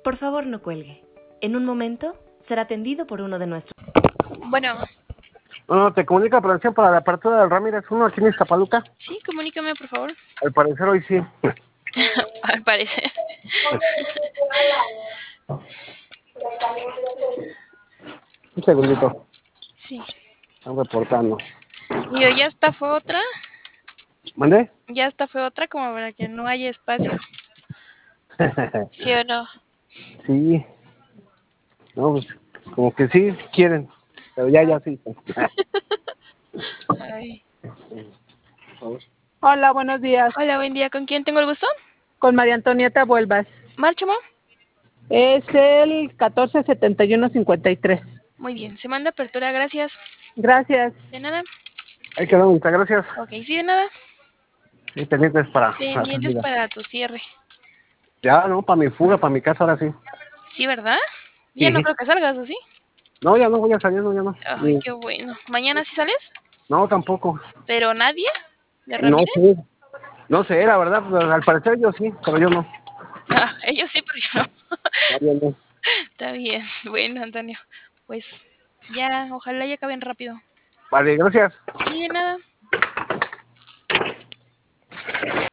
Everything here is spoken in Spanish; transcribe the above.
Por favor, no cuelgue. En un momento será atendido por uno de nuestros... Bueno, Bueno, te comunica prevención para la apertura del Ramírez 1 aquí en Iztapaluca. sí, comunícame, por favor. Al parecer hoy sí. Al parecer. Un segundito. Sí. Están reportando. Y yo, ya esta fue otra. ¿Mandé? Ya esta fue otra como para que no haya espacio. ¿Sí o no? Sí. No, pues, como que sí quieren. Pero ya sí. Ay. Hola, buenos días. Hola, buen día. ¿Con quién tengo el gusto? Con María Antonieta Vuelvas. Márchamo. Es el 147153. Muy bien. Se manda apertura, gracias. Gracias. De nada. Ahí quedó, muchas gracias. Ok, sí, de nada. Y pendientes para la Pendientes salida. para tu cierre. Ya, no, para mi fuga, para mi casa ahora sí. Sí, ¿verdad? Ya no Sí. creo que salgas, ¿o sí? No, ya no voy a salir, no, ya no. Ay, qué bueno. ¿Mañana sí sales? No, tampoco. ¿Pero nadie? ¿De No Ramírez? sé. No sé, la verdad, pues, al parecer yo sí, pero yo no. Ah, ellos sí, pero yo no. Yo no. Está bien. Bueno, Antonio. Pues ya, ojalá ya acaben rápido. Vale, gracias. Sí, de nada.